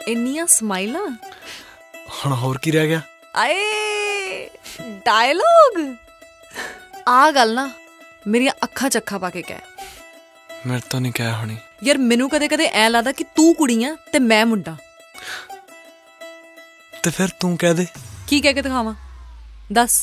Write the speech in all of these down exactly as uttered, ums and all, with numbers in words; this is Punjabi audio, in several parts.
ਇੰਨੀਆਂ ਸਮਾਈਲਾਂ ਹੁਣ ਹੋਰ ਕੀ ਰਹਿ ਗਿਆ? ਆਏ ਡਾਇਲੋਗ। ਆ ਗੱਲ ਨਾ ਮੇਰੀਆਂ ਅੱਖਾਂ 'ਚ ਅੱਖਾਂ ਪਾ ਕੇ ਕਹਿ। ਮੇਰੇ ਤੋਂ ਨਹੀਂ ਕਹਿ ਹੋਣੀ ਯਾਰ। ਮੈਨੂੰ ਕਦੇ ਕਦੇ ਐਂ ਲੱਗਦਾ ਕਿ ਤੂੰ ਕੁੜੀ ਆ ਤੇ ਮੈਂ ਮੁੰਡਾ। ਤੇ ਫਿਰ ਤੂੰ ਕਹਿ ਦੇ। ਕੀ ਕਹਿ ਕੇ ਦਿਖਾਵਾਂ ਦੱਸ?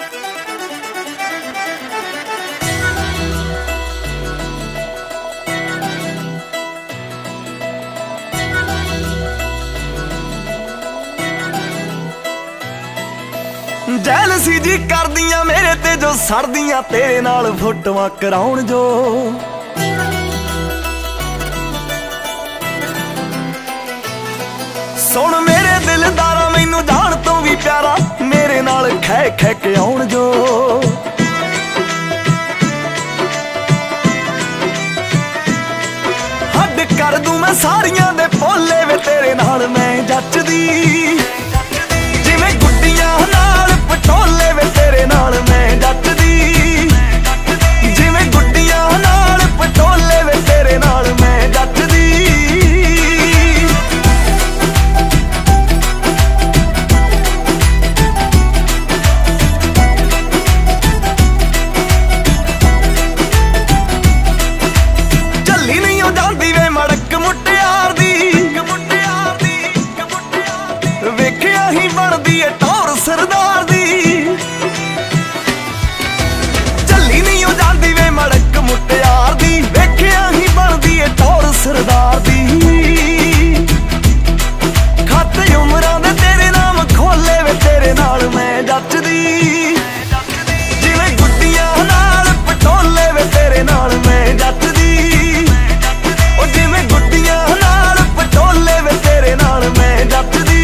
ਜੈਲਸੀ ਜੀ ਕਰਦੀਆਂ ਮੇਰੇ ਤੇ ਜੋ ਸੜਦੀਆਂ ਤੇਰੇ ਨਾਲ ਫੋਟੋਆਂ ਕਰਾਉਣ ਜੋ। ਸੁਣ ਮੇਰੇ ਦਿਲਦਾਰਾ ਮੈਨੂੰ ਜਾਣ ਤੋਂ ਵੀ ਪਿਆਰਾ ਮੇਰੇ ਨਾਲ ਖੈ ਖੈ ਕੇ ਆਉਣ ਜੋ। ਹੱਡ ਕਰ ਦੂੰ ਮੈਂ ਸਾਰੀਆਂ ਦੇ ਭੋਲੇ ਵੇ ਤੇਰੇ ਨਾਲ ਮੈਂ ਜੱਚਦੀ। ਜਿਵੇਂ ਗੁੱਡੀਆਂ ਨਾਲ ਪਟੋਲੇ ਵੇ ਤੇਰੇ ਨਾਲ ਮੈਂ ਜੱਚਦੀ। ਜਿਵੇਂ ਗੁੱਡੀਆਂ ਨਾਲ ਪਟੋਲੇ ਵੇ ਤੇਰੇ ਨਾਲ ਮੈਂ ਜੱਚਦੀ। ਚੱਲੀ ਨਹੀਂ ਉਹ ਜਾਂਦੀ ਵੇ ਮੜਕ ਮੁਟਿਆਰ ਦੀ। ਵੇਖਿਆ ਹੀ ਬਣਦੀ ਏ ਟੌਰ ਸਰਦਾਰ ਦੀ। ਚੱਲੀ ਨਹੀਂ ਉਹ ਜਾਂਦੀ ਵੇ ਮੜਕ ਮੁਟਿਆਰ ਦੀ। ਵੇਖਿਆ ਹੀ ਬਣਦੀ ਏ ਟੌਰ ਸਰਦਾਰ ਦੀ। ਖਾਤੇ ਉਮਰਾਂ ਦੇ ਤੇਰੇ ਨਾਮ ਖੋਲੇ ਵੇ ਤੇਰੇ ਨਾਲ ਮੈਂ ਜੱਚਦੀ। ਜਿਵੇਂ ਗੁੱਡੀਆਂ ਨਾਲ ਪਟੋਲੇ ਵੇ ਤੇਰੇ ਨਾਲ ਮੈਂ ਜੱਚਦੀ। ਉਹ ਜਿਵੇਂ ਗੁੱਡੀਆਂ ਨਾਲ ਪਟੋਲੇ ਵੇ ਤੇਰੇ ਨਾਲ ਮੈਂ ਜੱਚਦੀ।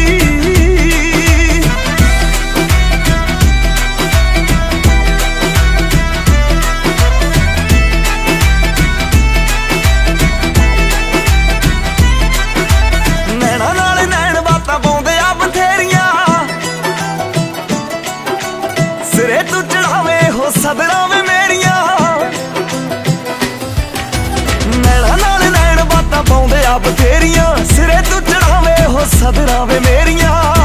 ਨੈਣਾ ਨਾਲ ਨੈਣ ਬਾਤਾਂ ਪਾਉਂਦੇ ਆ ਬਥੇਰੀਆਂ। ਸਿਰੇ ਤੂੰ ਚੜਾਵੇ ਹੋ ਸਦਰਾਂ ਵੇ ਮੇਰੀਆਂ। ਨੈਣਾ ਨਾਲ ਨੈਣ ਬਾਤਾਂ ਪਾਉਂਦੇ ਆ ਬਥੇਰੀਆਂ। ਸਿਰੇ ਤੂੰ ਚੜਾਵੇ ਹੋ ਸਦਰਾਂ ਵੇ ਮੇਰੀਆਂ।